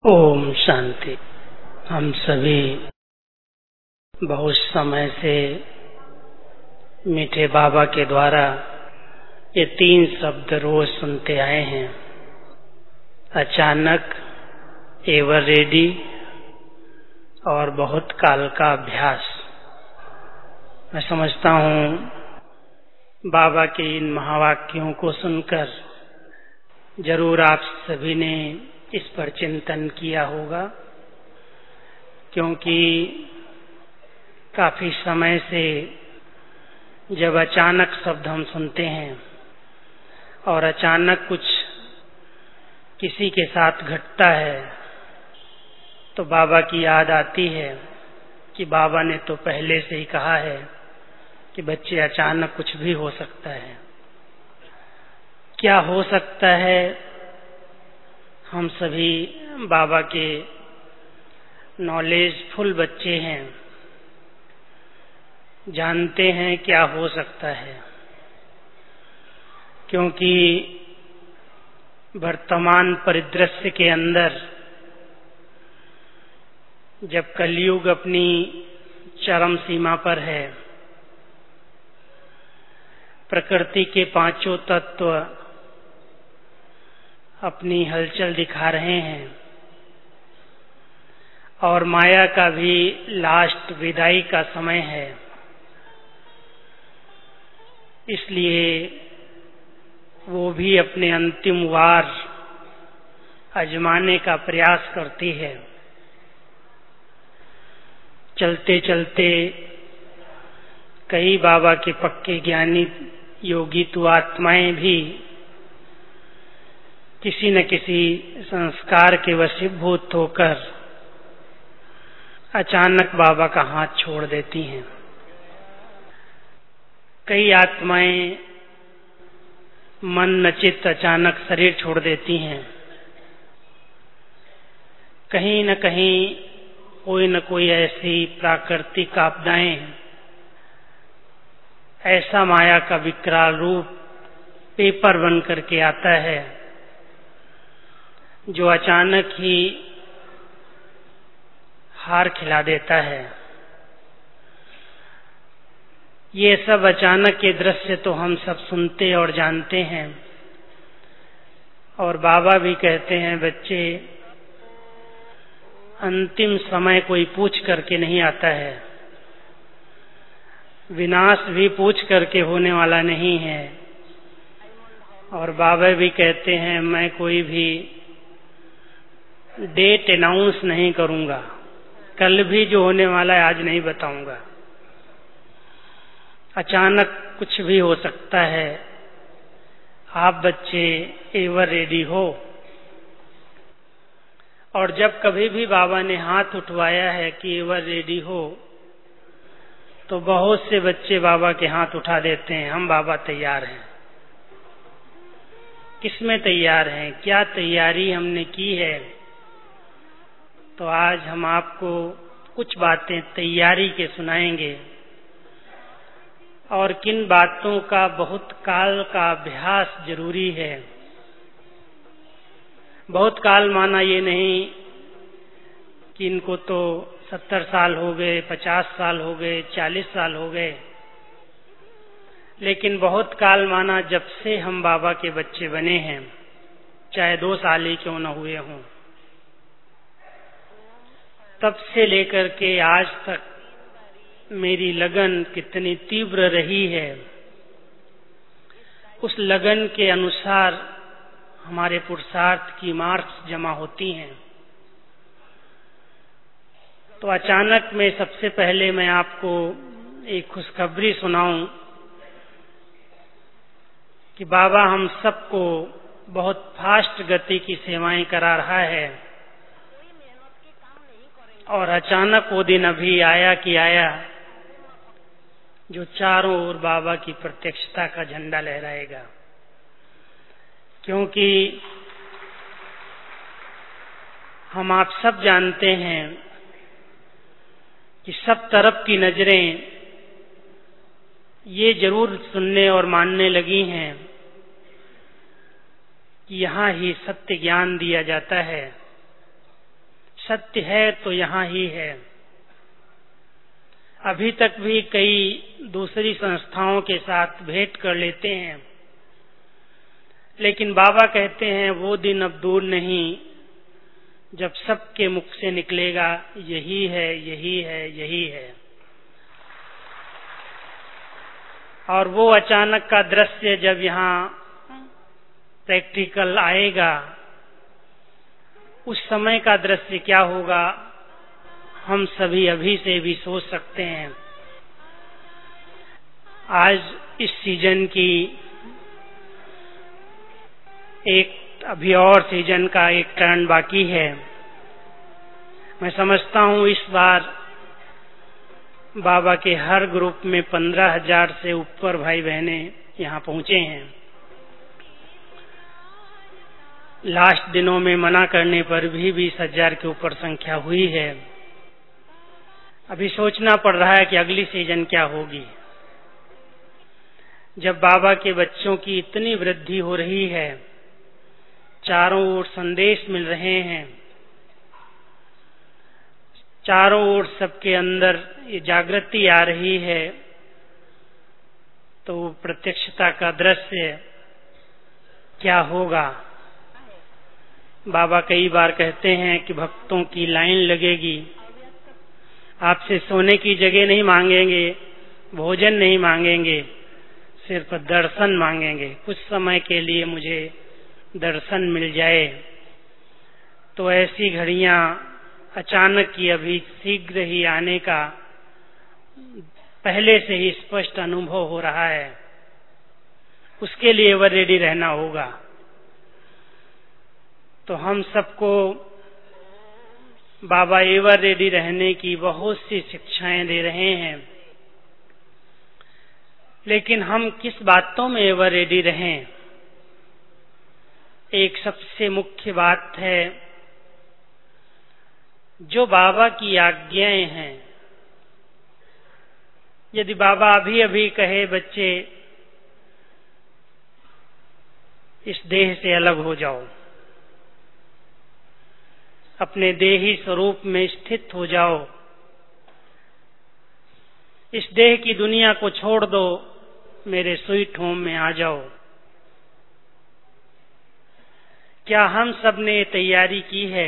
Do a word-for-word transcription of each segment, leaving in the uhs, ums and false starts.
ओम शांति। हम सभी बहुत समय से मीठे बाबा के द्वारा ये तीन शब्द रोज सुनते आए हैं, अचानक, एवर रेडी और बहुत काल का अभ्यास। मैं समझता हूँ बाबा के इन महावाक्यों को सुनकर जरूर आप सभी ने इस पर चिंतन किया होगा, क्योंकि काफी समय से जब अचानक शब्द हम सुनते हैं और अचानक कुछ किसी के साथ घटता है तो बाबा की याद आती है कि बाबा ने तो पहले से ही कहा है कि बच्चे अचानक कुछ भी हो सकता है। क्या हो सकता है? हम सभी बाबा के नॉलेजफुल बच्चे हैं, जानते हैं क्या हो सकता है, क्योंकि वर्तमान परिदृश्य के अंदर जब कलयुग अपनी चरम सीमा पर है, प्रकृति के पांचों तत्व अपनी हलचल दिखा रहे हैं और माया का भी लास्ट विदाई का समय है, इसलिए वो भी अपने अंतिम वार आजमाने का प्रयास करती है। चलते चलते कई बाबा के पक्के ज्ञानी योगी तो आत्माएं भी किसी न किसी संस्कार के वशीभूत होकर अचानक बाबा का हाथ छोड़ देती हैं। कई आत्माएं मन नचित अचानक शरीर छोड़ देती हैं। कहीं न कहीं कोई न कोई ऐसी प्राकृतिक आपदाएं, ऐसा माया का विकराल रूप पेपर बन करके आता है जो अचानक ही हार खिला देता है। ये सब अचानक के दृश्य तो हम सब सुनते और जानते हैं, और बाबा भी कहते हैं बच्चे, अंतिम समय कोई पूछ करके नहीं आता है, विनाश भी पूछ करके होने वाला नहीं है। और बाबा भी कहते हैं मैं कोई भी डेट अनाउंस नहीं करूंगा, कल भी जो होने वाला है आज नहीं बताऊंगा। अचानक कुछ भी हो सकता है। आप बच्चे एवर रेडी हो। और जब कभी भी बाबा ने हाथ उठवाया है कि एवर रेडी हो, तो बहुत से बच्चे बाबा के हाथ उठा देते हैं, हम बाबा तैयार हैं। किसमें तैयार हैं? क्या तैयारी हमने की है? तो आज हम आपको कुछ बातें तैयारी के सुनाएंगे, और किन बातों का बहुत काल का अभ्यास जरूरी है। बहुत काल माना ये नहीं कि इनको तो सत्तर साल हो गए, पचास साल हो गए, चालीस साल हो गए, लेकिन बहुत काल माना जब से हम बाबा के बच्चे बने हैं, चाहे दो साल ही क्यों न हुए हों, तब से लेकर के आज तक मेरी लगन कितनी तीव्र रही है, उस लगन के अनुसार हमारे पुरुषार्थ की मार्क्स जमा होती हैं। तो अचानक में सबसे पहले मैं आपको एक खुशखबरी सुनाऊं कि बाबा हम सबको बहुत फास्ट गति की सेवाएं करा रहा है, और अचानक वो दिन अभी आया कि आया जो चारों ओर बाबा की प्रत्यक्षता का झंडा लहराएगा। क्योंकि हम आप सब जानते हैं कि सब तरफ की नजरें ये जरूर सुनने और मानने लगी हैं कि यहाँ ही सत्य ज्ञान दिया जाता है, सत्य है तो यहाँ ही है। अभी तक भी कई दूसरी संस्थाओं के साथ भेंट कर लेते हैं, लेकिन बाबा कहते हैं वो दिन अब दूर नहीं जब सबके मुख से निकलेगा यही है, यही है, यही है। और वो अचानक का दृश्य जब यहाँ प्रैक्टिकल आएगा, उस समय का दृश्य क्या होगा हम सभी अभी से भी सोच सकते हैं। आज इस सीजन की एक अभी और सीजन का एक टर्न बाकी है। मैं समझता हूँ इस बार बाबा के हर ग्रुप में पंद्रह हजार से ऊपर भाई बहने यहाँ पहुँचे हैं। लास्ट दिनों में मना करने पर भी बीस हजार के ऊपर संख्या हुई है। अभी सोचना पड़ रहा है कि अगली सीजन क्या होगी, जब बाबा के बच्चों की इतनी वृद्धि हो रही है, चारों ओर संदेश मिल रहे हैं, चारों ओर सबके अंदर ये जागृति आ रही है, तो प्रत्यक्षता का दृश्य क्या होगा। बाबा कई बार कहते हैं कि भक्तों की लाइन लगेगी, आपसे सोने की जगह नहीं मांगेंगे, भोजन नहीं मांगेंगे, सिर्फ दर्शन मांगेंगे। कुछ समय के लिए मुझे दर्शन मिल जाए। तो ऐसी घड़ियां अचानक की अभी शीघ्र ही आने का पहले से ही स्पष्ट अनुभव हो रहा है। उसके लिए एवर रेडी रहना होगा। तो हम सबको बाबा एवर रेडी रहने की बहुत सी शिक्षाएं दे रहे हैं, लेकिन हम किस बातों में एवर रेडी रहें। एक सबसे मुख्य बात है, जो बाबा की आज्ञाएं हैं। यदि बाबा अभी अभी कहे बच्चे इस देह से अलग हो जाओ, अपने देही स्वरूप में स्थित हो जाओ, इस देह की दुनिया को छोड़ दो, मेरे स्वीट होम में आ जाओ, क्या हम सब ने तैयारी की है?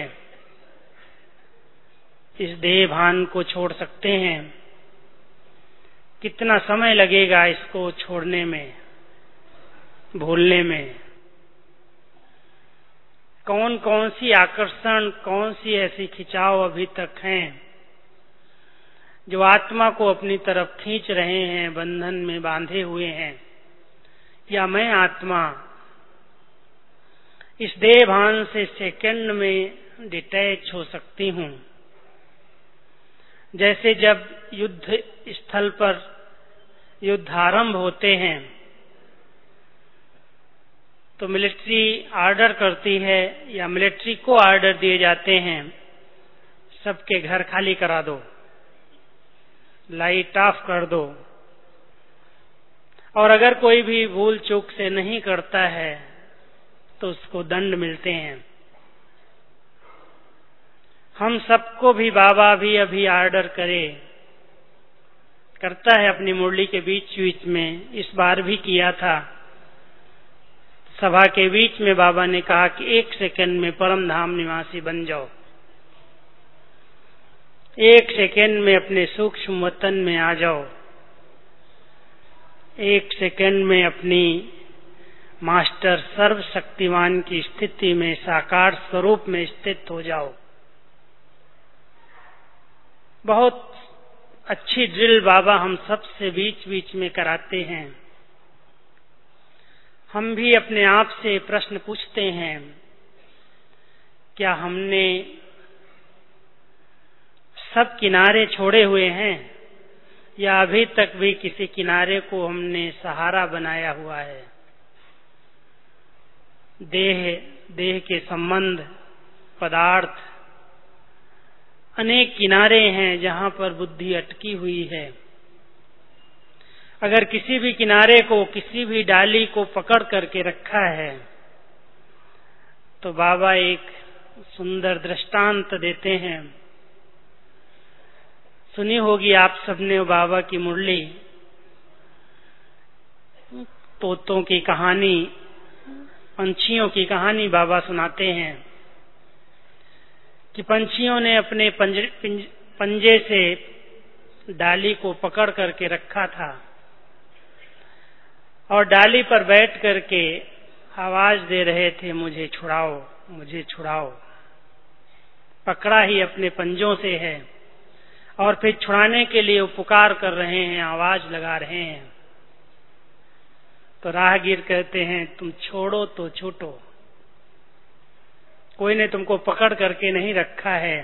इस देह भान को छोड़ सकते हैं? कितना समय लगेगा इसको छोड़ने में, भूलने में? कौन कौन सी आकर्षण, कौन सी ऐसी खिंचाव अभी तक हैं जो आत्मा को अपनी तरफ खींच रहे हैं, बंधन में बांधे हुए हैं? या मैं आत्मा इस देह भान से सेकंड में डिटैच हो सकती हूँ? जैसे जब युद्ध स्थल पर युद्ध आरंभ होते हैं तो मिलिट्री ऑर्डर करती है या मिलिट्री को ऑर्डर दिए जाते हैं, सबके घर खाली करा दो, लाइट ऑफ कर दो, और अगर कोई भी भूल चूक से नहीं करता है तो उसको दंड मिलते हैं। हम सबको भी बाबा भी अभी ऑर्डर करे, करता है अपनी मुरली के बीच बीच में। इस बार भी किया था, सभा के बीच में बाबा ने कहा कि एक सेकंड में परम धाम निवासी बन जाओ, एक सेकंड में अपने सूक्ष्म वतन में आ जाओ, एक सेकंड में अपनी मास्टर सर्वशक्तिमान की स्थिति में, साकार स्वरूप में स्थित हो जाओ। बहुत अच्छी ड्रिल बाबा हम सबसे बीच बीच में कराते हैं। हम भी अपने आप से प्रश्न पूछते हैं, क्या हमने सब किनारे छोड़े हुए हैं या अभी तक भी किसी किनारे को हमने सहारा बनाया हुआ है? देह, देह के संबंध, पदार्थ, अनेक किनारे हैं जहां पर बुद्धि अटकी हुई है। अगर किसी भी किनारे को, किसी भी डाली को पकड़ करके रखा है तो बाबा एक सुंदर दृष्टांत देते हैं। सुनी होगी आप सबने बाबा की मुरली, तोतों की कहानी, पंछियों की कहानी बाबा सुनाते हैं कि पंछियों ने अपने पंजे, पंजे से डाली को पकड़ करके रखा था और डाली पर बैठ करके आवाज दे रहे थे, मुझे छुड़ाओ, मुझे छुड़ाओ। पकड़ा ही अपने पंजों से है और फिर छुड़ाने के लिए वो पुकार कर रहे हैं, आवाज लगा रहे हैं। तो राहगीर कहते हैं, तुम छोड़ो तो छूटो, कोई ने तुमको पकड़ करके नहीं रखा है।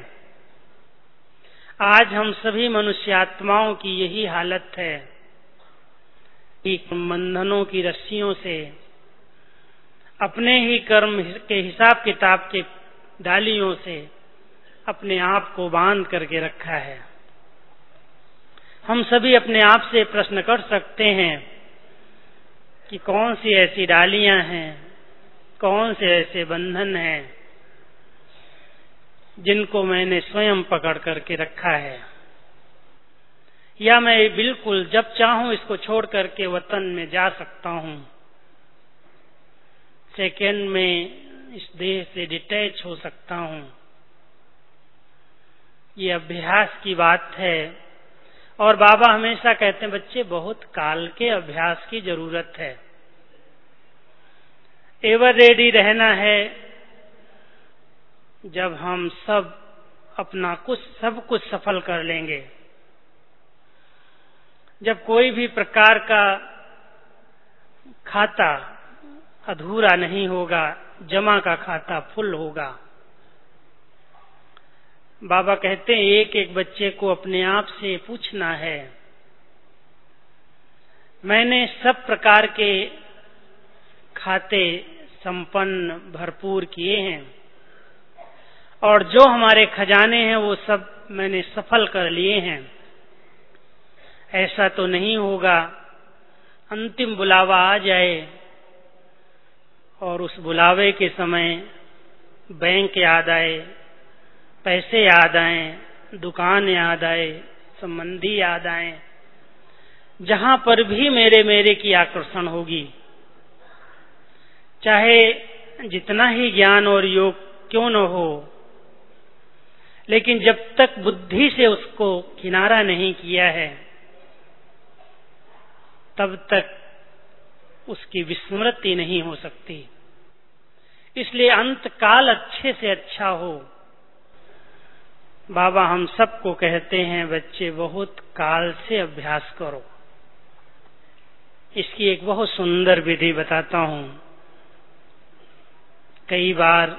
आज हम सभी मनुष्य आत्माओं की यही हालत है कि बंधनों की रस्सियों से, अपने ही कर्म के हिसाब किताब के डालियों से अपने आप को बांध करके रखा है। हम सभी अपने आप से प्रश्न कर सकते हैं कि कौन सी ऐसी डालियां हैं, कौन से ऐसे बंधन हैं जिनको मैंने स्वयं पकड़ करके रखा है, या मैं बिल्कुल जब चाहूं इसको छोड़ करके वतन में जा सकता हूं, सेकेंड में इस देह से डिटैच हो सकता हूं। ये अभ्यास की बात है और बाबा हमेशा कहते हैं, बच्चे बहुत काल के अभ्यास की जरूरत है। एवर रेडी रहना है। जब हम सब अपना कुछ सब कुछ सफल कर लेंगे, जब कोई भी प्रकार का खाता अधूरा नहीं होगा, जमा का खाता फुल होगा। बाबा कहते हैं, एक एक बच्चे को अपने आप से पूछना है, मैंने सब प्रकार के खाते संपन्न भरपूर किए हैं और जो हमारे खजाने हैं वो सब मैंने सफल कर लिए हैं। ऐसा तो नहीं होगा अंतिम बुलावा आ जाए और उस बुलावे के समय बैंक याद आए, पैसे याद आए, दुकान याद आए, संबंधी याद आए, जहां पर भी मेरे मेरे की आकर्षण होगी, चाहे जितना ही ज्ञान और योग क्यों न हो, लेकिन जब तक बुद्धि से उसको किनारा नहीं किया है तब तक उसकी विस्मृति नहीं हो सकती। इसलिए अंत काल अच्छे से अच्छा हो। बाबा हम सबको कहते हैं, बच्चे बहुत काल से अभ्यास करो। इसकी एक बहुत सुंदर विधि बताता हूं। कई बार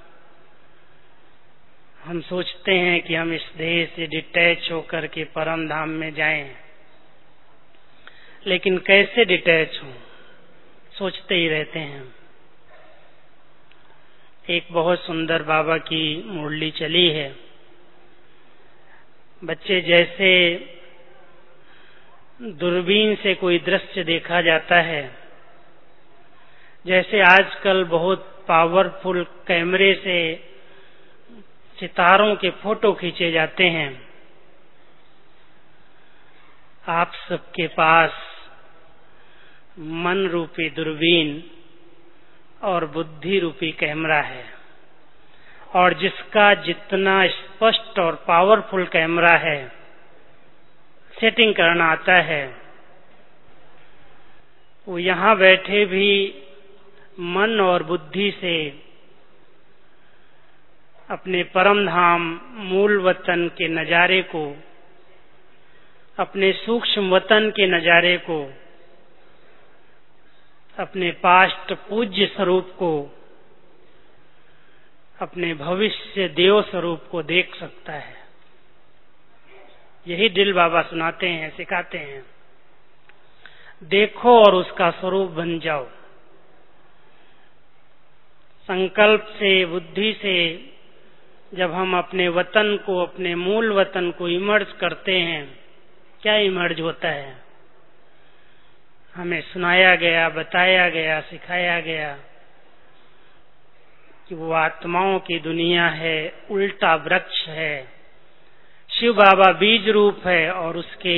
हम सोचते हैं कि हम इस देह से डिटैच होकर के परम धाम में जाएं, लेकिन कैसे डिटैच हों, सोचते ही रहते हैं। एक बहुत सुंदर बाबा की मुरली चली है। बच्चे, जैसे दूरबीन से कोई दृश्य देखा जाता है, जैसे आजकल बहुत पावरफुल कैमरे से सितारों के फोटो खींचे जाते हैं, आप सबके पास मन रूपी दूरबीन और बुद्धि रूपी कैमरा है, और जिसका जितना स्पष्ट और पावरफुल कैमरा है, सेटिंग करना आता है, वो यहाँ बैठे भी मन और बुद्धि से अपने परम धाम मूल वतन के नजारे को, अपने सूक्ष्म वतन के नजारे को, अपने पास्ट पूज्य स्वरूप को, अपने भविष्य देव स्वरूप को देख सकता है। यही दिल बाबा सुनाते हैं, सिखाते हैं। देखो और उसका स्वरूप बन जाओ। संकल्प से, बुद्धि से जब हम अपने वतन को, अपने मूल वतन को इमर्ज करते हैं, क्या इमर्ज होता है? हमें सुनाया गया, बताया गया, सिखाया गया कि वो आत्माओं की दुनिया है, उल्टा वृक्ष है। शिव बाबा बीज रूप है और उसके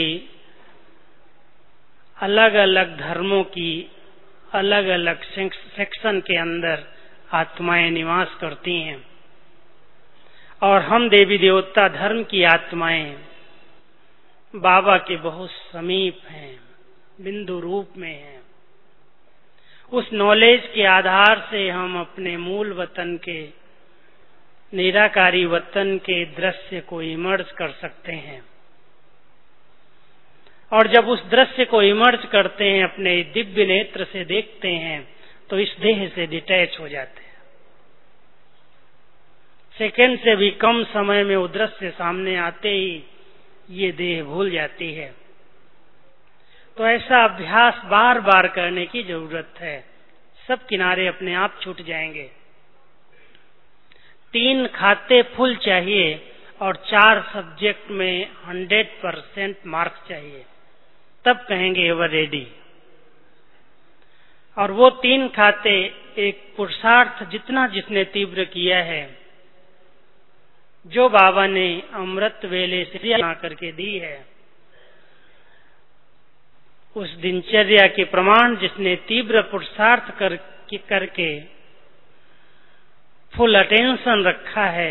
अलग अलग धर्मों की अलग अलग सेक्शन के अंदर आत्माएं निवास करती हैं और हम देवी देवता धर्म की आत्माएं बाबा के बहुत समीप हैं, बिंदु रूप में हैं। उस नॉलेज के आधार से हम अपने मूल वतन के, निराकारी वतन के दृश्य को इमर्ज कर सकते हैं और जब उस दृश्य को इमर्ज करते हैं, अपने दिव्य नेत्र से देखते हैं, तो इस देह से डिटैच हो जाते हैं। सेकंड से भी कम समय में वो दृश्य सामने आते ही ये देह भूल जाती है। तो ऐसा अभ्यास बार बार करने की जरूरत है, सब किनारे अपने आप छूट जाएंगे। तीन खाते फुल चाहिए और चार सब्जेक्ट में हंड्रेड परसेंट मार्क्स चाहिए, तब कहेंगे एवर रेडी। और वो तीन खाते एक पुरुषार्थ जितना जिसने तीव्र किया है, जो बाबा ने अमृत वेले से बना करके दी है, उस दिनचर्या के प्रमाण जिसने तीव्र पुरुषार्थ कर, करके फुल अटेंशन रखा है,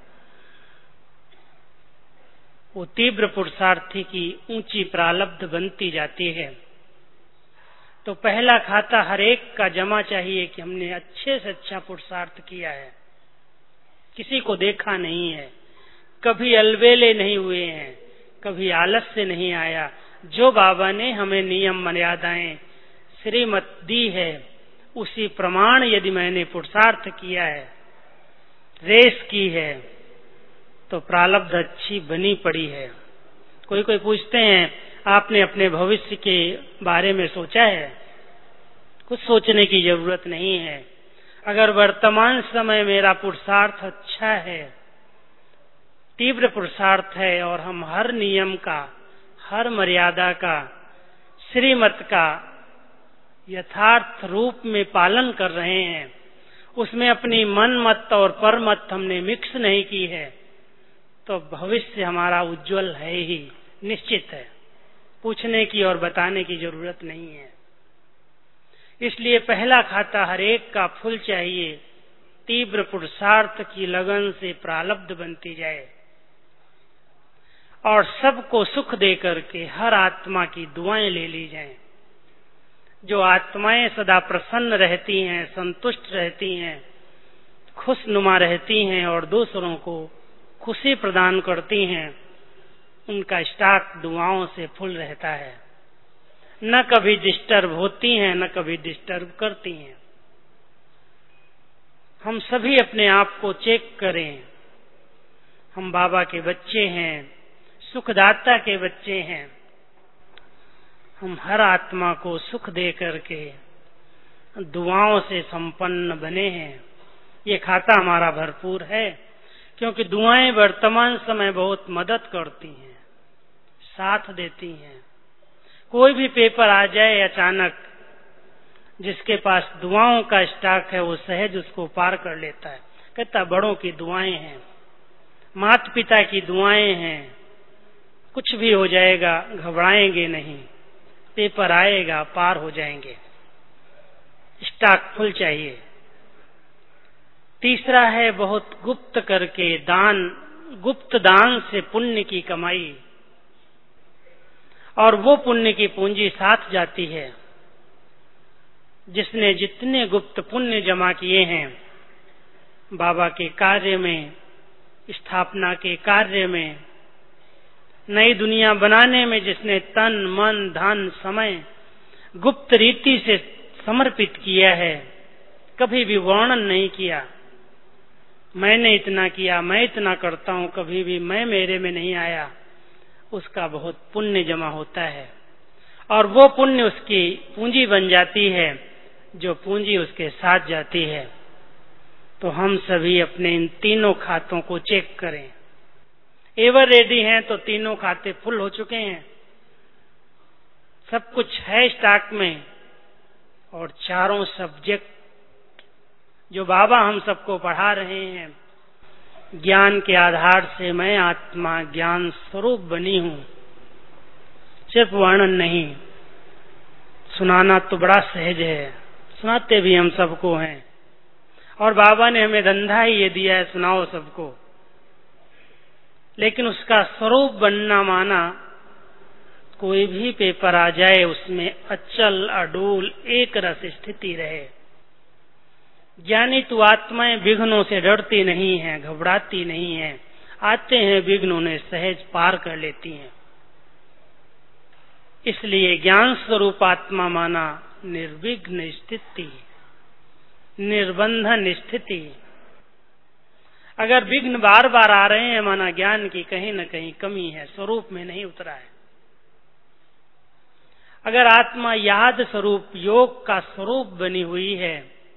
वो तीव्र पुरुषार्थी की ऊंची प्रारब्ध बनती जाती है। तो पहला खाता हर एक का जमा चाहिए कि हमने अच्छे से अच्छा पुरुषार्थ किया है, किसी को देखा नहीं है, कभी अलवेले नहीं हुए हैं, कभी आलस से नहीं आया। जो बाबा ने हमें नियम मर्यादाएं श्रीमत दी है, उसी प्रमाण यदि मैंने पुरुषार्थ किया है, रेस की है, तो प्रारब्ध अच्छी बनी पड़ी है। कोई कोई पूछते हैं आपने अपने भविष्य के बारे में सोचा है? कुछ सोचने की जरूरत नहीं है। अगर वर्तमान समय मेरा पुरुषार्थ अच्छा है, तीव्र पुरुषार्थ है, और हम हर नियम का, हर मर्यादा का, श्रीमत का यथार्थ रूप में पालन कर रहे हैं, उसमें अपनी मन मत और परमत हमने मिक्स नहीं की है, तो भविष्य हमारा उज्जवल है ही, निश्चित है। पूछने की और बताने की जरूरत नहीं है। इसलिए पहला खाता हर एक का फुल चाहिए, तीव्र पुरुषार्थ की लगन से प्रारब्ध बनती जाए और सबको सुख दे करके हर आत्मा की दुआएं ले ली जाएं। जो आत्माएं सदा प्रसन्न रहती हैं, संतुष्ट रहती हैं, खुशनुमा रहती हैं और दूसरों को खुशी प्रदान करती हैं, उनका स्टॉक दुआओं से फुल रहता है। न कभी डिस्टर्ब होती हैं, न कभी डिस्टर्ब करती हैं। हम सभी अपने आप को चेक करें। हम बाबा के बच्चे हैं, सुखदाता के बच्चे हैं। हम हर आत्मा को सुख दे करके दुआओं से संपन्न बने हैं। ये खाता हमारा भरपूर है, क्योंकि दुआएं वर्तमान समय बहुत मदद करती हैं, साथ देती हैं। कोई भी पेपर आ जाए अचानक, जिसके पास दुआओं का स्टॉक है, वो सहज उसको पार कर लेता है। कहता बड़ों की दुआएं हैं, माता पिता की दुआएं हैं, कुछ भी हो जाएगा घबराएंगे नहीं, पेपर आएगा पार हो जाएंगे। स्टॉक फुल चाहिए। तीसरा है बहुत गुप्त करके दान, गुप्त दान से पुण्य की कमाई, और वो पुण्य की पूंजी साथ जाती है। जिसने जितने गुप्त पुण्य जमा किए हैं, बाबा के कार्य में, स्थापना के कार्य में, नई दुनिया बनाने में जिसने तन मन धन समय गुप्त रीति से समर्पित किया है, कभी भी वर्णन नहीं किया, मैंने इतना किया, मैं इतना करता हूं, कभी भी मैं मेरे में नहीं आया, उसका बहुत पुण्य जमा होता है और वो पुण्य उसकी पूंजी बन जाती है, जो पूंजी उसके साथ जाती है। तो हम सभी अपने इन तीनों खातों को चेक करें। एवर रेडी हैं तो तीनों खाते फुल हो चुके हैं, सब कुछ है स्टॉक में, और चारों सब्जेक्ट जो बाबा हम सबको पढ़ा रहे हैं, ज्ञान के आधार से मैं आत्मा ज्ञान स्वरूप बनी हूं, सिर्फ वर्णन नहीं। सुनाना तो बड़ा सहज है, सुनाते भी हम सबको हैं, और बाबा ने हमें धंधा ही ये दिया है, सुनाओ सबको। लेकिन उसका स्वरूप बनना माना कोई भी पेपर आ जाए उसमें अचल अडूल एक रस स्थिति रहे। ज्ञानी तो आत्माएं विघ्नों से डरती नहीं है, घबराती नहीं है, आते हैं विघ्न उन्हें सहज पार कर लेती हैं। इसलिए ज्ञान स्वरूप आत्मा माना निर्विघ्न स्थिति, निर्बंधन स्थिति। अगर विघ्न बार बार आ रहे हैं माना ज्ञान की कहीं न कहीं कमी है, स्वरूप में नहीं उतरा है। अगर आत्मा याद स्वरूप योग का स्वरूप बनी हुई है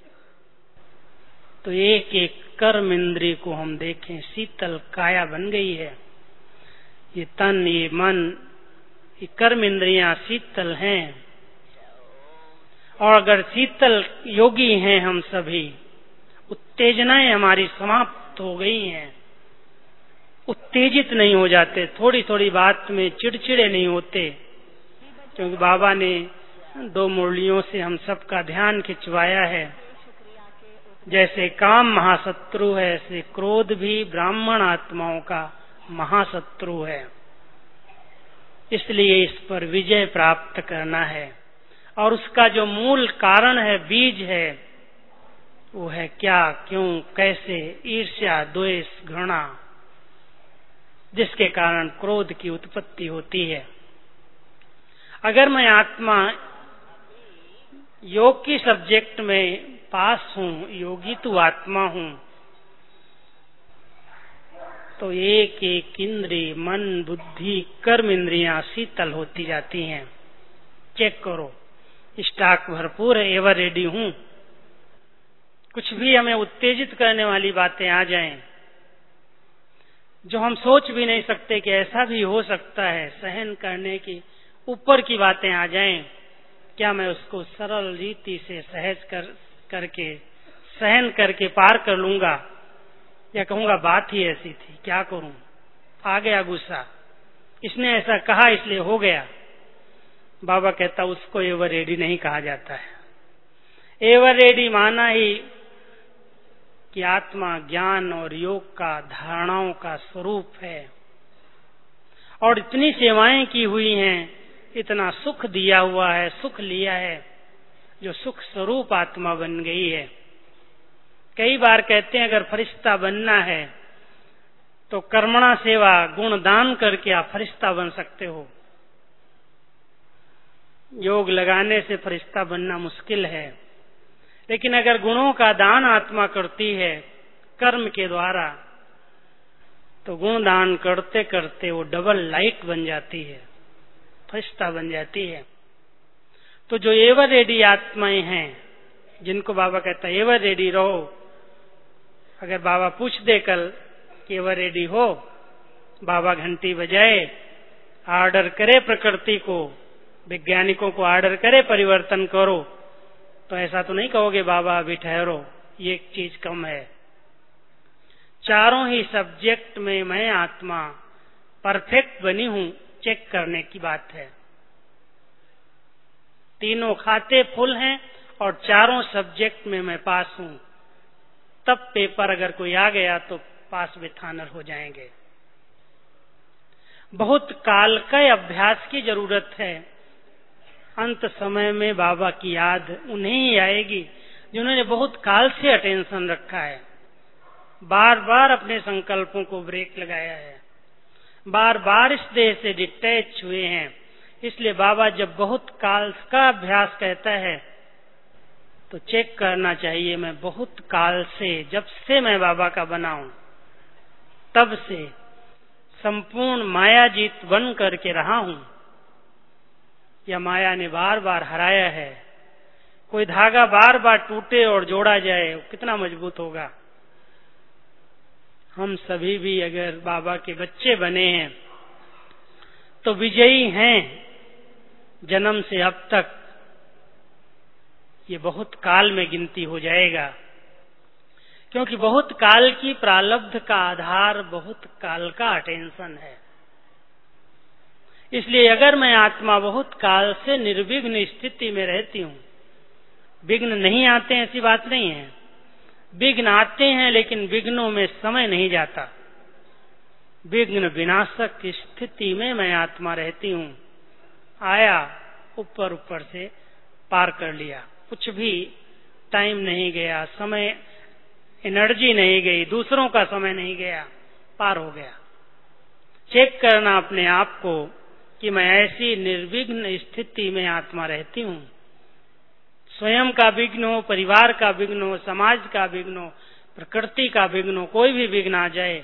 तो एक एक कर्म इंद्रिय को हम देखें, शीतल काया बन गई है। ये तन, ये मन, ये कर्म इंद्रियां शीतल हैं। और अगर शीतल योगी हैं हम सभी, उत्तेजनाएं हमारी समाप्त हो गई हैं, उत्तेजित नहीं हो जाते, थोड़ी थोड़ी बात में चिड़चिड़े नहीं होते, क्योंकि बाबा ने दो मुरलियों से हम सबका ध्यान खिंचवाया है। जैसे काम महाशत्रु है, ऐसे क्रोध भी ब्राह्मण आत्माओं का महाशत्रु है। इसलिए इस पर विजय प्राप्त करना है, और उसका जो मूल कारण है, बीज है, वो है क्या, क्यों, कैसे, ईर्ष्या, द्वेष, घृणा, जिसके कारण क्रोध की उत्पत्ति होती है। अगर मैं आत्मा योग की सब्जेक्ट में पास हूं, योगी तो आत्मा हूं, तो एक एक इंद्रिय, मन, बुद्धि, कर्म इंद्रियां शीतल होती जाती हैं। चेक करो, स्टॉक भरपूर है, एवर रेडी हूं। कुछ भी हमें उत्तेजित करने वाली बातें आ जाएं, जो हम सोच भी नहीं सकते कि ऐसा भी हो सकता है, सहन करने की ऊपर की बातें आ जाएं, क्या मैं उसको सरल रीति से सहज कर करके सहन करके पार कर लूंगा, या कहूंगा बात ही ऐसी थी, क्या करूं, आ गया गुस्सा, इसने ऐसा कहा इसलिए हो गया। बाबा कहता उसको एवर रेडी नहीं कहा जाता है। एवर रेडी माना ही कि आत्मा ज्ञान और योग का, धारणाओं का स्वरूप है, और इतनी सेवाएं की हुई हैं, इतना सुख दिया हुआ है, सुख लिया है, जो सुख स्वरूप आत्मा बन गई है। कई बार कहते हैं अगर फरिश्ता बनना है तो कर्मणा सेवा, गुण दान करके आप फरिश्ता बन सकते हो। योग लगाने से फरिश्ता बनना मुश्किल है, लेकिन अगर गुणों का दान आत्मा करती है कर्म के द्वारा, तो गुण दान करते करते वो डबल लाइट बन जाती है, फरिश्ता बन जाती है। तो जो एवर रेडी आत्माएं हैं, जिनको बाबा कहता है एवर रेडी रहो, अगर बाबा पूछ दे कल कि एवर रेडी हो, बाबा घंटी बजाए, ऑर्डर करे प्रकृति को, वैज्ञानिकों को ऑर्डर करे परिवर्तन करो, तो ऐसा तो नहीं कहोगे बाबा अभी ठहरो, ये एक चीज कम है। चारों ही सब्जेक्ट में मैं आत्मा परफेक्ट बनी हूं, चेक करने की बात है। तीनों खाते फुल हैं और चारों सब्जेक्ट में मैं पास हूं, तब पेपर अगर कोई आ गया तो पास विथ ऑनर हो जाएंगे। बहुत काल का अभ्यास की जरूरत है। अंत समय में बाबा की याद उन्हें ही आएगी जिन्होंने बहुत काल से अटेंशन रखा है, बार बार अपने संकल्पों को ब्रेक लगाया है, बार बार इस देह से डिटैच हुए हैं। इसलिए बाबा जब बहुत काल का अभ्यास कहता है तो चेक करना चाहिए, मैं बहुत काल से, जब से मैं बाबा का बना हूं तब से संपूर्ण मायाजीत बन करके रहा हूं, या माया ने बार बार हराया है। कोई धागा बार बार टूटे और जोड़ा जाए, कितना मजबूत होगा। हम सभी भी अगर बाबा के बच्चे बने हैं तो विजयी हैं जन्म से अब तक, ये बहुत काल में गिनती हो जाएगा। क्योंकि बहुत काल की प्रारब्ध का आधार बहुत काल का अटेंशन है। इसलिए अगर मैं आत्मा बहुत काल से निर्विघ्न स्थिति में रहती हूँ, विघ्न नहीं आते ऐसी बात नहीं है, विघ्न आते हैं लेकिन विघ्नों में समय नहीं जाता। विघ्न विनाशक की स्थिति में मैं आत्मा रहती हूँ। आया, ऊपर ऊपर से पार कर लिया, कुछ भी टाइम नहीं गया, समय एनर्जी नहीं गई, दूसरों का समय नहीं गया, पार हो गया। चेक करना अपने आप को कि मैं ऐसी निर्विघ्न स्थिति में आत्मा रहती हूँ। स्वयं का विघ्न हो, परिवार का विघ्न हो, समाज का विघ्न हो, प्रकृति का विघ्न हो, कोई भी विघ्न आ जाए,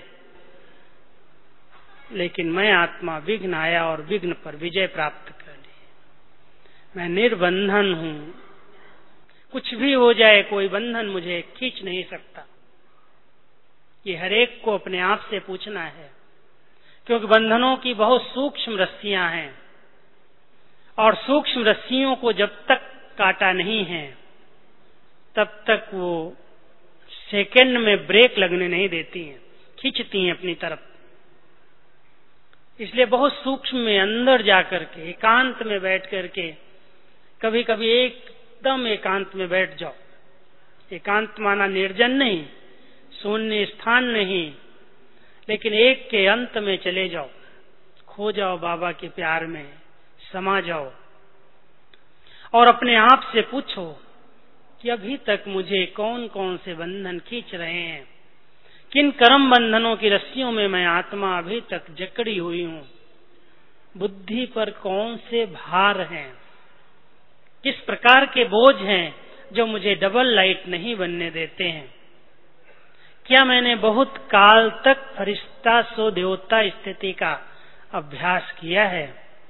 लेकिन मैं आत्मा विघ्न आया और विघ्न पर विजय प्राप्त कर ली। मैं निर्बंधन हूँ, कुछ भी हो जाए कोई बंधन मुझे खींच नहीं सकता। ये हरेक को अपने आप से पूछना है, क्योंकि बंधनों की बहुत सूक्ष्म रस्सियां हैं और सूक्ष्म रस्सियों को जब तक काटा नहीं है तब तक वो सेकंड में ब्रेक लगने नहीं देती हैं, खींचती हैं अपनी तरफ। इसलिए बहुत सूक्ष्म में अंदर जाकर के एकांत में बैठ करके, कभी कभी एकदम एकांत में बैठ जाओ। एकांत माना निर्जन नहीं, शून्य स्थान नहीं, लेकिन एक के अंत में चले जाओ, खो जाओ बाबा के प्यार में, समा जाओ और अपने आप से पूछो कि अभी तक मुझे कौन कौन से बंधन खींच रहे हैं, किन कर्म बंधनों की रस्सियों में मैं आत्मा अभी तक जकड़ी हुई हूँ, बुद्धि पर कौन से भार हैं, किस प्रकार के बोझ हैं जो मुझे डबल लाइट नहीं बनने देते हैं। क्या मैंने बहुत काल तक फरिश्ता सो देवता स्थिति का अभ्यास किया है?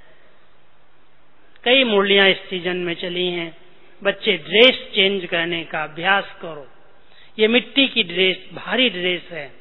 कई मुरलियां इस सीजन में चली हैं, बच्चे ड्रेस चेंज करने का अभ्यास करो। ये मिट्टी की ड्रेस भारी ड्रेस है,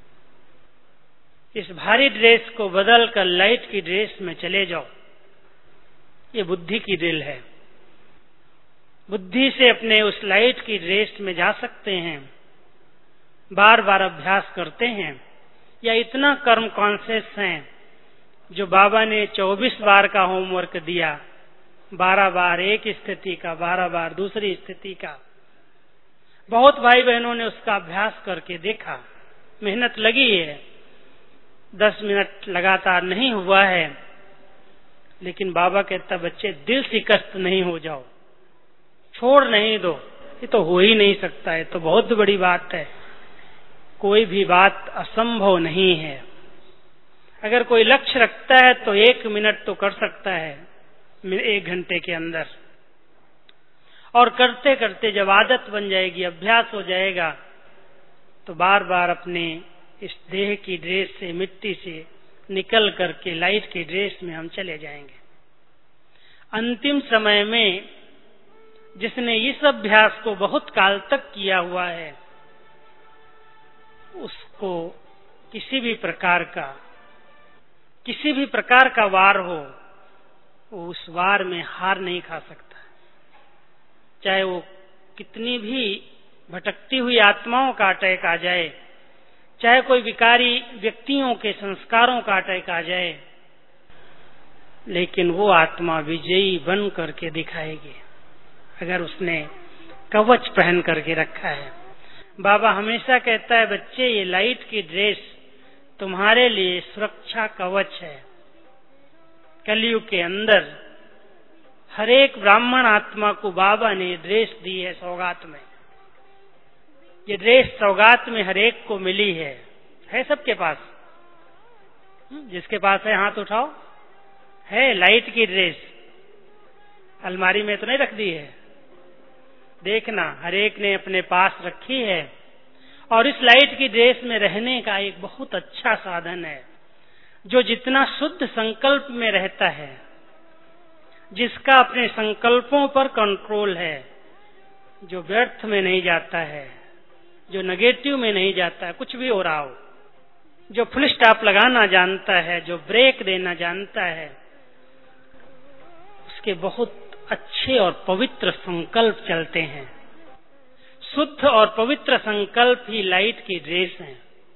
इस भारी ड्रेस को बदल कर लाइट की ड्रेस में चले जाओ। ये बुद्धि की ड्रिल है। बुद्धि से अपने उस लाइट की ड्रेस में जा सकते हैं, बार बार अभ्यास करते हैं, या इतना कर्म कॉन्शियस हैं जो बाबा ने चौबीस बार का होमवर्क दिया, बारह बार एक स्थिति का, बारह बार दूसरी स्थिति का। बहुत भाई बहनों ने उसका अभ्यास करके देखा, मेहनत लगी है, दस मिनट लगातार नहीं हुआ है, लेकिन बाबा कहता बच्चे दिल शिकस्त नहीं हो जाओ, छोड़ नहीं दो, ये तो हो ही नहीं सकता है, तो बहुत बड़ी बात है। कोई भी बात असंभव नहीं है। अगर कोई लक्ष्य रखता है तो एक मिनट तो कर सकता है एक घंटे के अंदर, और करते करते जब आदत बन जाएगी, अभ्यास हो जाएगा, तो बार बार अपने इस देह की ड्रेस से, मिट्टी से निकल करके लाइट की ड्रेस में हम चले जाएंगे। अंतिम समय में जिसने इस अभ्यास को बहुत काल तक किया हुआ है, उसको किसी भी प्रकार का किसी भी प्रकार का वार हो, वो उस वार में हार नहीं खा सकता। चाहे वो कितनी भी भटकती हुई आत्माओं का अटैक आ जाए, चाहे कोई विकारी व्यक्तियों के संस्कारों का अटैक आ जाए, लेकिन वो आत्मा विजयी बन करके दिखाएगी अगर उसने कवच पहन करके रखा है। बाबा हमेशा कहता है बच्चे, ये लाइट की ड्रेस तुम्हारे लिए सुरक्षा कवच है। कलयुग के अंदर हर एक ब्राह्मण आत्मा को बाबा ने ड्रेस दी है सौगात में। ये ड्रेस सौगात में हर एक को मिली है। है सबके पास? जिसके पास है हाथ उठाओ। है लाइट की ड्रेस? अलमारी में तो नहीं रख दी है, देखना हर एक ने अपने पास रखी है। और इस लाइट की ड्रेस में रहने का एक बहुत अच्छा साधन है। जो जितना शुद्ध संकल्प में रहता है, जिसका अपने संकल्पों पर कंट्रोल है, जो व्यर्थ में नहीं जाता है, जो नेगेटिव में नहीं जाता है, कुछ भी हो रहा हो, जो फुल स्टॉप लगाना जानता है, जो ब्रेक देना जानता है, उसके बहुत अच्छे और पवित्र संकल्प चलते हैं। शुद्ध और पवित्र संकल्प ही लाइट की ड्रेस है।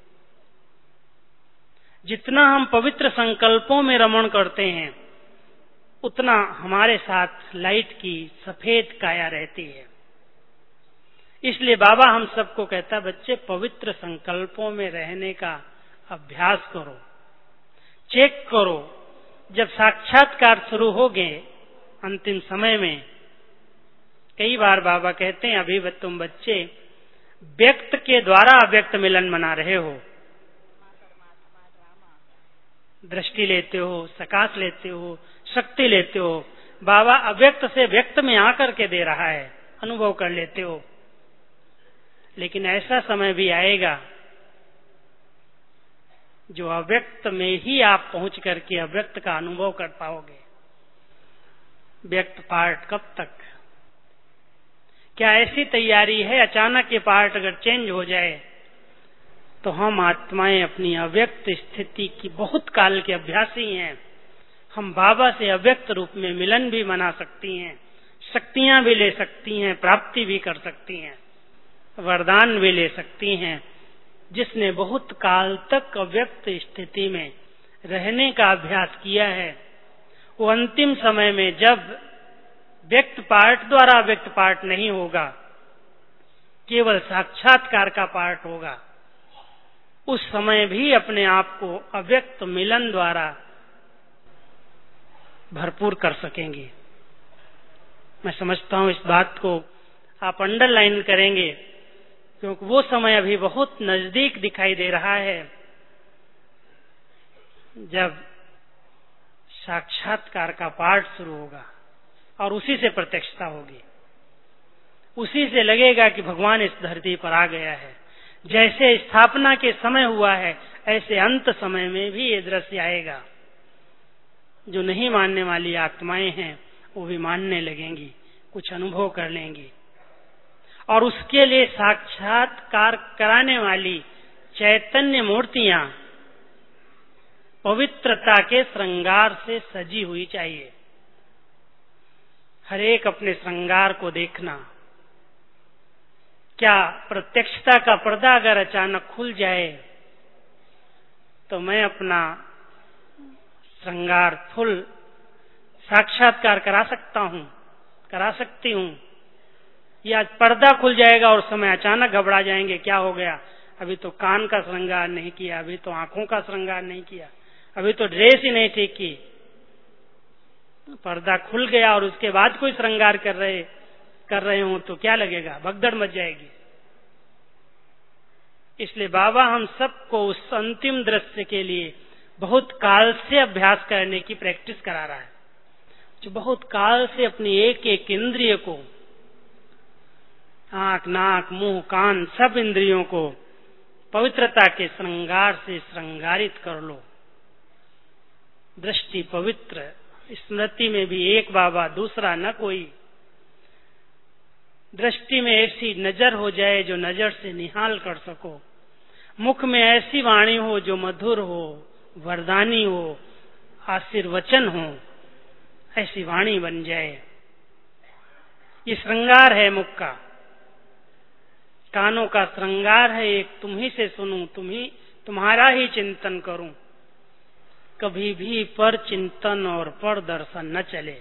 जितना हम पवित्र संकल्पों में रमण करते हैं उतना हमारे साथ लाइट की सफेद काया रहती है। इसलिए बाबा हम सबको कहता है, बच्चे पवित्र संकल्पों में रहने का अभ्यास करो, चेक करो। जब साक्षात्कार शुरू हो गए अंतिम समय में, कई बार बाबा कहते हैं अभी तुम बच्चे व्यक्त के द्वारा अव्यक्त मिलन मना रहे हो, दृष्टि लेते हो, सकाश लेते हो, शक्ति लेते हो। बाबा अव्यक्त से व्यक्त में आकर के दे रहा है, अनुभव कर लेते हो। लेकिन ऐसा समय भी आएगा जो अव्यक्त में ही आप पहुंच करके अव्यक्त का अनुभव कर पाओगे। व्यक्त पार्ट कब तक? क्या ऐसी तैयारी है अचानक ये पार्ट अगर चेंज हो जाए तो हम आत्माएं अपनी अव्यक्त स्थिति की बहुत काल के अभ्यासी हैं। हम बाबा से अव्यक्त रूप में मिलन भी मना सकती हैं, शक्तियां भी ले सकती हैं, प्राप्ति भी कर सकती हैं, वरदान भी ले सकती हैं। जिसने बहुत काल तक अव्यक्त स्थिति में रहने का अभ्यास किया है, वो अंतिम समय में जब व्यक्त पार्ट द्वारा अव्यक्त पार्ट नहीं होगा, केवल साक्षात्कार का पार्ट होगा, उस समय भी अपने आप को अव्यक्त मिलन द्वारा भरपूर कर सकेंगे। मैं समझता हूं इस बात को आप अंडरलाइन करेंगे, क्योंकि वो समय अभी बहुत नजदीक दिखाई दे रहा है जब साक्षात्कार का पाठ शुरू होगा और उसी से प्रत्यक्षता होगी। उसी से लगेगा कि भगवान इस धरती पर आ गया है। जैसे स्थापना के समय हुआ है, ऐसे अंत समय में भी ये दृश्य आएगा। जो नहीं मानने वाली आत्माएं हैं वो भी मानने लगेंगी, कुछ अनुभव कर लेंगी, और उसके लिए साक्षात्कार कराने वाली चैतन्य मूर्तियां पवित्रता के श्रृंगार से सजी हुई चाहिए। हर एक अपने श्रृंगार को देखना। क्या प्रत्यक्षता का पर्दा अगर अचानक खुल जाए तो मैं अपना श्रृंगार फुल साक्षात्कार करा सकता हूं, करा सकती हूं, या पर्दा खुल जाएगा और समय अचानक घबरा जाएंगे, क्या हो गया, अभी तो कान का श्रृंगार नहीं किया, अभी तो आंखों का श्रृंगार नहीं किया, अभी तो ड्रेस ही नहीं ठीक की। पर्दा खुल गया और उसके बाद कोई श्रृंगार कर रहे कर रहे हो तो क्या लगेगा, भगदड़ मच जाएगी। इसलिए बाबा हम सबको उस अंतिम दृश्य के लिए बहुत काल से अभ्यास करने की प्रैक्टिस करा रहा है, जो बहुत काल से अपनी एक एक इंद्रिय को, आंख, नाक, मुंह, कान, सब इंद्रियों को पवित्रता के श्रृंगार से श्रृंगारित कर लो। दृष्टि पवित्र, स्मृति में भी एक बाबा दूसरा न कोई। दृष्टि में ऐसी नजर हो जाए जो नजर से निहाल कर सको। मुख में ऐसी वाणी हो जो मधुर हो, वरदानी हो, आशीर्वचन हो, ऐसी वाणी बन जाए। ये श्रृंगार है मुख का। कानों का श्रृंगार है एक, तुम ही से सुनूं, तुम ही तुम्हारा ही चिंतन करूं, कभी भी पर चिंतन और पर दर्शन न चले।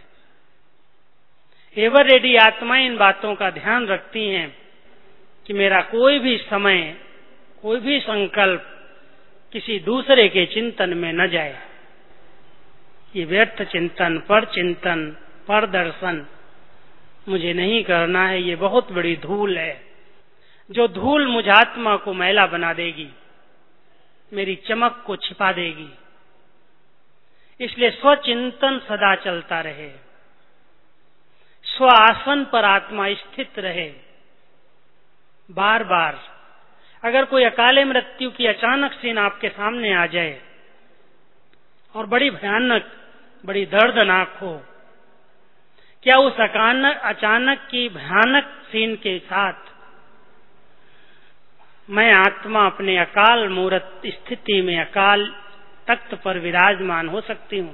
एवर रेडी आत्माएं इन बातों का ध्यान रखती हैं कि मेरा कोई भी समय, कोई भी संकल्प किसी दूसरे के चिंतन में न जाए। ये व्यर्थ चिंतन, पर चिंतन, पर दर्शन मुझे नहीं करना है। ये बहुत बड़ी धूल है, जो धूल मुझ आत्मा को मैला बना देगी, मेरी चमक को छिपा देगी। इसलिए स्वचिंतन सदा चलता रहे, स्व आसन पर आत्मा स्थित रहे। बार बार अगर कोई अकाले मृत्यु की अचानक सीन आपके सामने आ जाए और बड़ी भयानक, बड़ी दर्दनाक हो, क्या उस अचानक अचानक की भयानक सीन के साथ मैं आत्मा अपने अकाल मूर्त स्थिति में अकाल तख्त पर विराजमान हो सकती हूँ?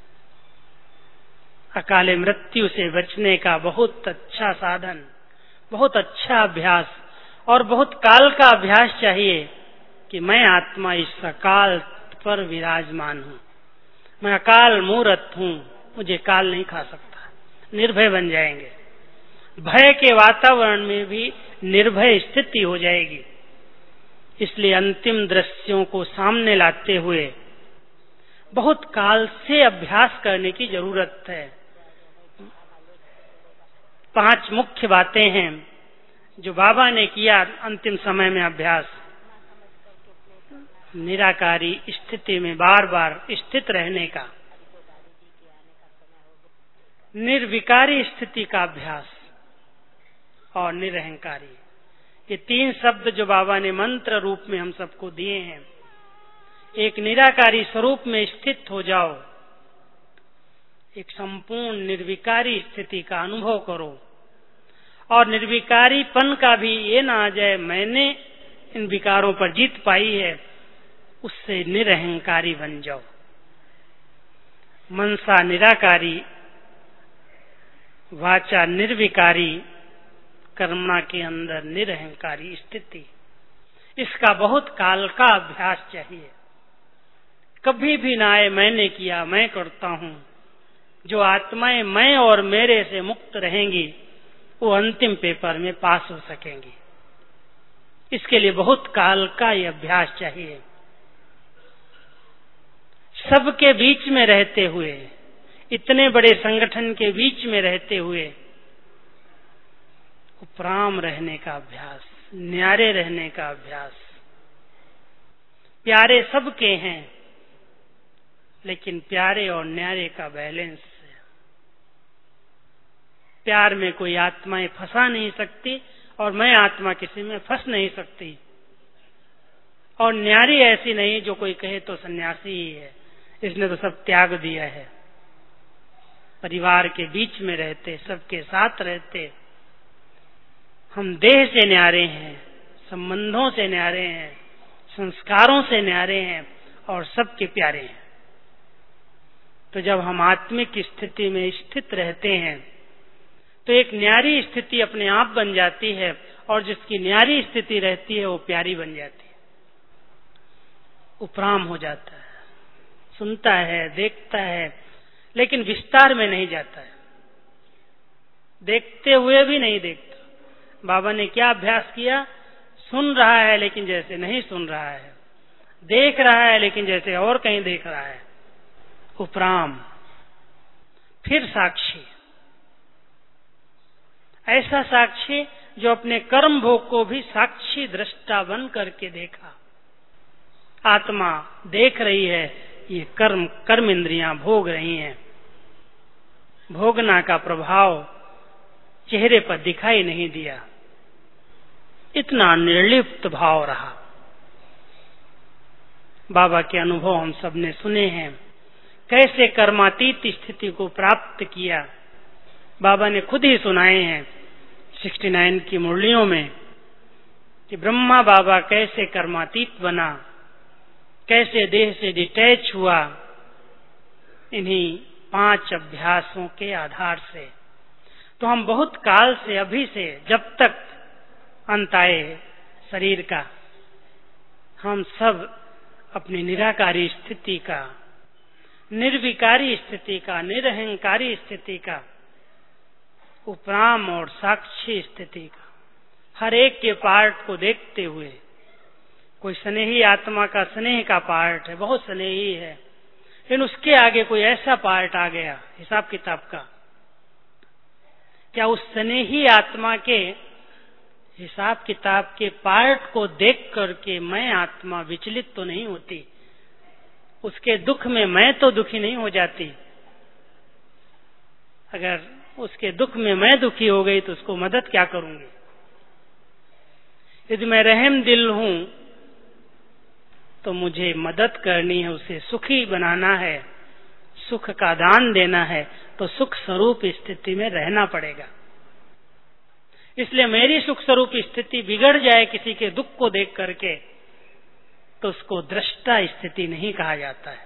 अकाले मृत्यु से बचने का बहुत अच्छा साधन, बहुत अच्छा अभ्यास और बहुत काल का अभ्यास चाहिए कि मैं आत्मा इस अकाल पर विराजमान हूँ, मैं अकाल मूर्त हूँ, मुझे काल नहीं खा सकता। निर्भय बन जाएंगे, भय के वातावरण में भी निर्भय स्थिति हो जाएगी। इसलिए अंतिम दृश्यों को सामने लाते हुए बहुत काल से अभ्यास करने की जरूरत है। पांच मुख्य बातें हैं जो बाबा ने किया अंतिम समय में अभ्यास। निराकारी स्थिति में बार बार स्थित रहने का, निर्विकारी स्थिति का अभ्यास और निरहंकारी। ये तीन शब्द जो बाबा ने मंत्र रूप में हम सबको दिए हैं। एक निराकारी स्वरूप में स्थित हो जाओ, एक संपूर्ण निर्विकारी स्थिति का अनुभव करो, और निर्विकारीपन का भी ये ना आ जाए मैंने इन विकारों पर जीत पाई है, उससे निरहंकारी बन जाओ। मनसा निराकारी, वाचा निर्विकारी, कर्मणा के अंदर निरहंकारी स्थिति। इसका बहुत काल का अभ्यास चाहिए। कभी भी ना आए मैंने किया, मैं करता हूँ। जो आत्माएं मैं और मेरे से मुक्त रहेंगी वो अंतिम पेपर में पास हो सकेंगी। इसके लिए बहुत काल का ये अभ्यास चाहिए। सबके बीच में रहते हुए, इतने बड़े संगठन के बीच में रहते हुए उपराम रहने का अभ्यास, न्यारे रहने का अभ्यास। प्यारे सबके हैं, लेकिन प्यारे और न्यारे का बैलेंस है। प्यार में कोई आत्माएं फंसा नहीं सकती और मैं आत्मा किसी में फंस नहीं सकती। और न्यारी ऐसी नहीं जो कोई कहे तो सन्यासी ही है, इसने तो सब त्याग दिया है। परिवार के बीच में रहते, सबके साथ रहते। हम देह से न्यारे हैं, संबंधों से न्यारे हैं, संस्कारों से न्यारे हैं और सबके प्यारे हैं। तो जब हम आत्मिक स्थिति में स्थित रहते हैं तो एक न्यारी स्थिति अपने आप बन जाती है, और जिसकी न्यारी स्थिति रहती है वो प्यारी बन जाती है। उपराम हो जाता है, सुनता है, देखता है, लेकिन विस्तार में नहीं जाता है। देखते हुए भी नहीं देखता। बाबा ने क्या अभ्यास किया? सुन रहा है लेकिन जैसे नहीं सुन रहा है, देख रहा है लेकिन जैसे और कहीं देख रहा है। उपराम, फिर साक्षी। ऐसा साक्षी जो अपने कर्म भोग को भी साक्षी दृष्टा बन करके देखा। आत्मा देख रही है, ये कर्म कर्म इंद्रियां भोग रही हैं। भोगना का प्रभाव चेहरे पर दिखाई नहीं दिया। इतना निर्लिप्त भाव रहा। बाबा के अनुभव हम सब ने सुने हैं, कैसे कर्मातीत स्थिति को प्राप्त किया। बाबा ने खुद ही सुनाए हैं उनहत्तर की मुरलियों में कि ब्रह्मा बाबा कैसे कर्मातीत बना, कैसे देह से डिटैच हुआ। इन्हीं पांच अभ्यासों के आधार से तो हम बहुत काल से, अभी से जब तक अंत आए शरीर का, हम सब अपनी निराकारी स्थिति का, निर्विकारी स्थिति का, निरहंकारी स्थिति का, उपराम और साक्षी स्थिति का, हर एक के पार्ट को देखते हुए। कोई स्नेही आत्मा का स्नेह का पार्ट है, बहुत स्नेही है, लेकिन उसके आगे कोई ऐसा पार्ट आ गया हिसाब किताब का, क्या उस स्नेही आत्मा के हिसाब किताब के पार्ट को देख करके मैं आत्मा विचलित तो नहीं होती? उसके दुख में मैं तो दुखी नहीं हो जाती? अगर उसके दुख में मैं दुखी हो गई तो उसको मदद क्या करूंगी? यदि मैं रहम दिल हूं तो मुझे मदद करनी है, उसे सुखी बनाना है, सुख का दान देना है, तो सुख स्वरूप स्थिति में रहना पड़ेगा। इसलिए मेरी सुख स्वरूप स्थिति बिगड़ जाए किसी के दुख को देख करके तो उसको दृष्टा स्थिति नहीं कहा जाता है।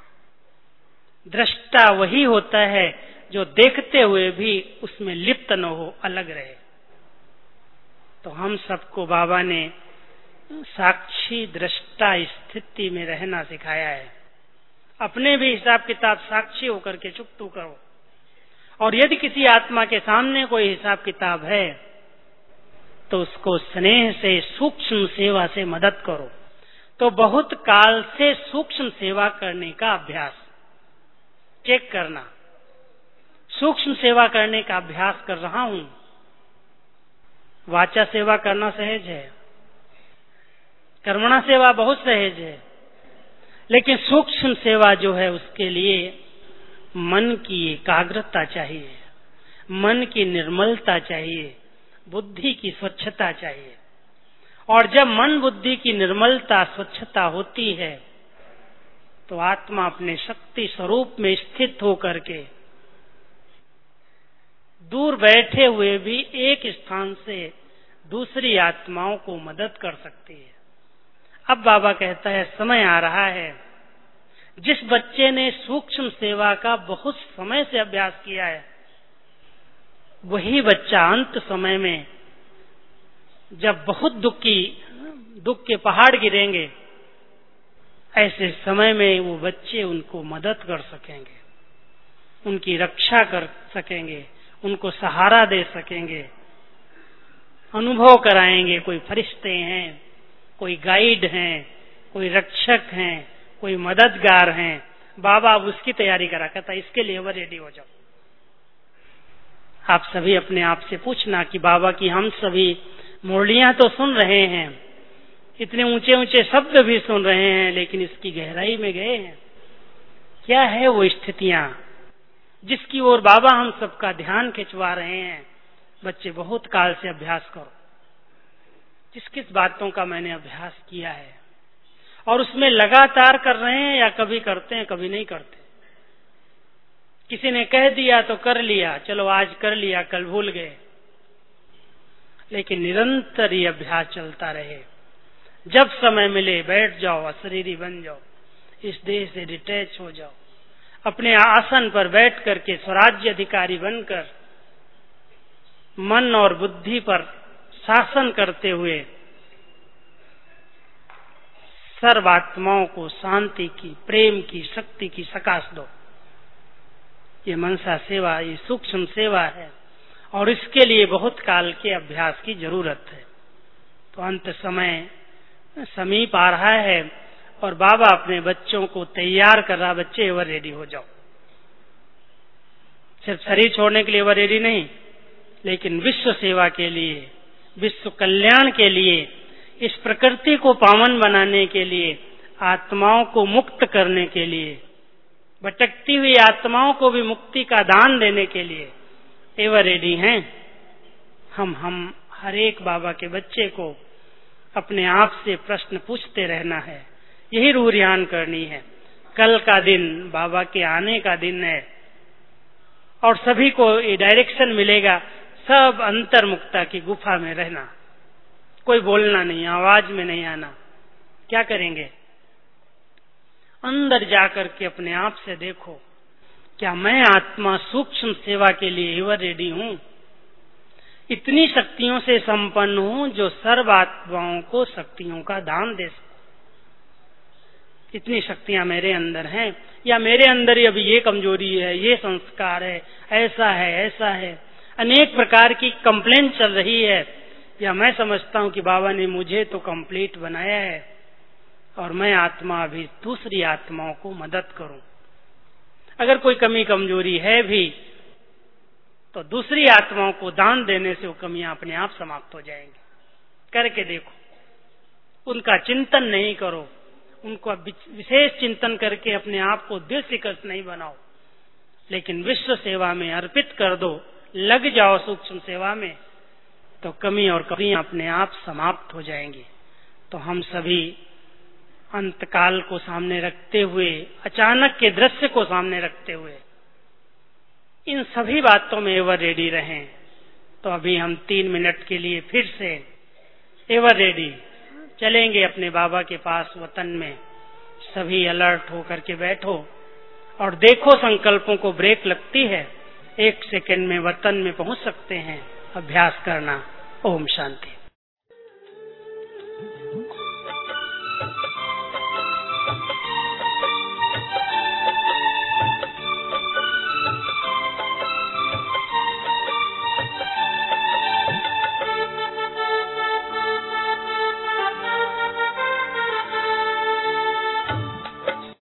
दृष्टा वही होता है जो देखते हुए भी उसमें लिप्त न हो, अलग रहे। तो हम सबको बाबा ने साक्षी दृष्टा स्थिति में रहना सिखाया है। अपने भी हिसाब किताब साक्षी होकर के चुकतू करो, और यदि किसी आत्मा के सामने कोई हिसाब किताब है तो उसको स्नेह से सूक्ष्म सेवा से मदद करो। तो बहुत काल से सूक्ष्म सेवा करने का अभ्यास चेक करना, सूक्ष्म सेवा करने का अभ्यास कर रहा हूं। वाचा सेवा करना सहज है, कर्मणा सेवा बहुत सहज है, लेकिन सूक्ष्म सेवा जो है उसके लिए मन की एकाग्रता चाहिए, मन की निर्मलता चाहिए, बुद्धि की स्वच्छता चाहिए। और जब मन बुद्धि की निर्मलता स्वच्छता होती है तो आत्मा अपने शक्ति स्वरूप में स्थित होकर के दूर बैठे हुए भी एक स्थान से दूसरी आत्माओं को मदद कर सकती है। अब बाबा कहता है समय आ रहा है, जिस बच्चे ने सूक्ष्म सेवा का बहुत समय से अभ्यास किया है वही बच्चा अंत समय में जब बहुत दुख की दुख के पहाड़ गिरेंगे, ऐसे समय में वो बच्चे उनको मदद कर सकेंगे, उनकी रक्षा कर सकेंगे, उनको सहारा दे सकेंगे, अनुभव कराएंगे। कोई फरिश्ते हैं, कोई गाइड हैं, कोई रक्षक हैं, कोई मददगार हैं। बाबा अब उसकी तैयारी करा कहता इसके लिए वो रेडी हो जाओ। आप सभी अपने आप से पूछना कि बाबा की हम सभी मुरलियां तो सुन रहे हैं, इतने ऊंचे ऊंचे शब्द भी सुन रहे हैं, लेकिन इसकी गहराई में गए हैं? क्या है वो स्थितियां जिसकी ओर बाबा हम सबका ध्यान खिंचवा रहे हैं? बच्चे बहुत काल से अभ्यास करो। किस किस बातों का मैंने अभ्यास किया है और उसमें लगातार कर रहे हैं या कभी करते हैं कभी नहीं करते? किसी ने कह दिया तो कर लिया, चलो आज कर लिया कल भूल गए, लेकिन निरंतर ये अभ्यास चलता रहे। जब समय मिले बैठ जाओ, अशरीरी बन जाओ, इस देह से डिटैच हो जाओ, अपने आसन पर बैठ करके स्वराज्य अधिकारी बनकर मन और बुद्धि पर शासन करते हुए सर्वात्माओं को शांति की, प्रेम की, शक्ति की सकाश दो। ये मनसा सेवा, ये सूक्ष्म सेवा है और इसके लिए बहुत काल के अभ्यास की जरूरत है। तो अंत समय समीप आ रहा है और बाबा अपने बच्चों को तैयार कर रहा, बच्चे एवर रेडी हो जाओ। सिर्फ शरीर छोड़ने के लिए एवर रेडी नहीं, लेकिन विश्व सेवा के लिए, विश्व कल्याण के लिए, इस प्रकृति को पावन बनाने के लिए, आत्माओं को मुक्त करने के लिए, भटकती हुई आत्माओं को भी मुक्ति का दान देने के लिए एवर रेडी हैं। हम हम हर एक बाबा के बच्चे को अपने आप से प्रश्न पूछते रहना है, यही रूह रियान करनी है। कल का दिन बाबा के आने का दिन है और सभी को ये डायरेक्शन मिलेगा, सब अंतर्मुक्ता की गुफा में रहना, कोई बोलना नहीं, आवाज में नहीं आना। क्या करेंगे? अंदर जाकर के अपने आप से देखो, क्या मैं आत्मा सूक्ष्म सेवा के लिए एवर रेडी हूं? इतनी शक्तियों से संपन्न हूं जो सर्व आत्माओं को शक्तियों का दान दे सकूं। इतनी शक्तियां मेरे अंदर हैं, या मेरे अंदर ही अभी ये कमजोरी है, ये संस्कार है, ऐसा है, ऐसा है, अनेक प्रकार की कंप्लेंट चल रही है, या मैं समझता हूं कि बाबा ने मुझे तो कंप्लीट बनाया है और मैं आत्मा अभी दूसरी आत्माओं को मदद करूं। अगर कोई कमी कमजोरी है भी तो दूसरी आत्माओं को दान देने से वो कमियां अपने आप समाप्त हो जाएंगी। करके देखो, उनका चिंतन नहीं करो, उनको विशेष चिंतन करके अपने आप को दिल शिकस्त नहीं बनाओ, लेकिन विश्व सेवा में अर्पित कर दो, लग जाओ सूक्ष्म सेवा में, तो कमी और कमियां अपने आप समाप्त हो जाएंगी। तो हम सभी अंतकाल को सामने रखते हुए, अचानक के दृश्य को सामने रखते हुए इन सभी बातों में एवर रेडी रहें। तो अभी हम तीन मिनट के लिए फिर से एवर रेडी चलेंगे अपने बाबा के पास वतन में। सभी अलर्ट होकर के बैठो और देखो, संकल्पों को ब्रेक लगती है, एक सेकंड में वतन में पहुंच सकते हैं। अभ्यास करना। ओम शांति।